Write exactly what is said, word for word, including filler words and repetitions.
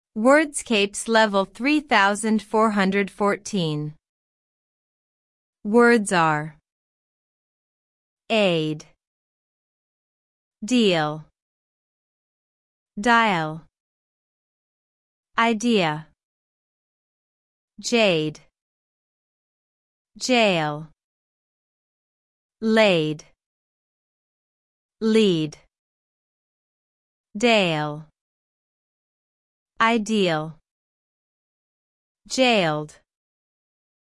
Wordscapes level three thousand four hundred fourteen. Words are aid, deal, dial, idea, jade, jail, laid, lead, dale, ideal, jailed.